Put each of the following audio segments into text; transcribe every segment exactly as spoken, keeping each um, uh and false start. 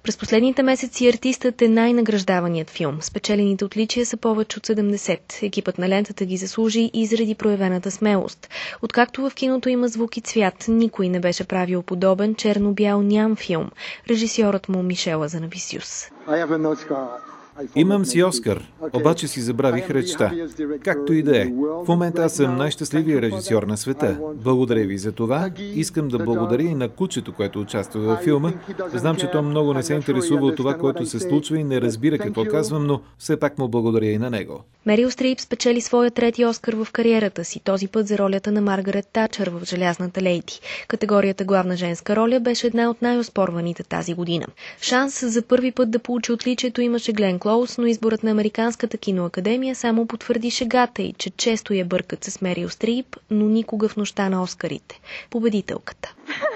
През последните месеци артистът е най-награждаваният филм. Спечелените отличия са повече от седемдесет. Екипът на лентата ги заслужи и заради проявената смелост. Откакто в киното има звук и цвят, никой не беше правил подобен черно-бял ням филм. Режисьорът му Мишел Азанависиус. Имам си Оскар, обаче си забравих речта. Както и да е. В момента аз съм най-щастливия режисьор на света. Благодаря ви за това. Искам да благодаря и на кучето, което участва във филма. Знам, че то много не се интересува от това, което се случва и не разбира какво казвам, но все пак му благодаря и на него. Мерил Стрип спечели своя трети Оскар в кариерата си, този път за ролята на Маргарет Тачър в Желязната лейди. Категорията главна женска роля беше една от най-оспорваните тази година. Шанс за първи път да получи отличието имаше Глен Клоуз, но изборът на Американската киноакадемия само потвърди шегата й, че често я бъркат с Мерил Стрип, но никога в нощта на Оскарите. Победителката.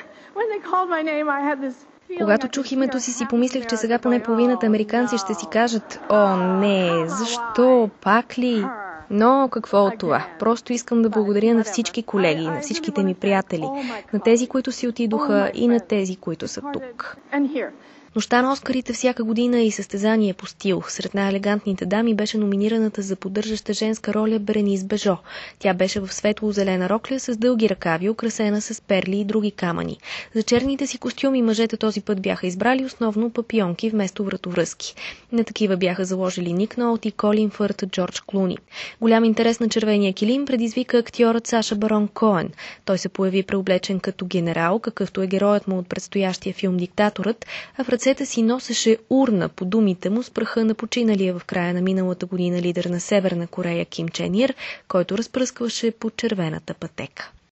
Когато чух името си, си помислих, че сега поне половината американци ще си кажат: «О, не, защо? Пак ли?» Но какво от това? Просто искам да благодаря на всички колеги, на всичките ми приятели, на тези, които си отидоха и на тези, които са тук. Нощта на Оскарите всяка година и състезание по стил. Сред най-елегантните дами беше номинираната за поддържаща женска роля Беренис Бежо. Тя беше в светло-зелена рокля с дълги ръкави, украсена с перли и други камъни. За черните си костюми мъжете този път бяха избрали основно папионки вместо вратовръзки. На такива бяха заложили Ник Нолт и Колин Фърт, Джордж Клуни. Голям интерес на червения килим предизвика актьорът Саша Барон Коен. Той се появи преоблечен като генерал, какъвто е героят му от предстоящия филм «Диктаторът», а в ръцете си носеше урна, по думите му, с праха на починалия в края на миналата година лидер на Северна Корея Ким Чен Ир, който разпръскваше по червената пътека.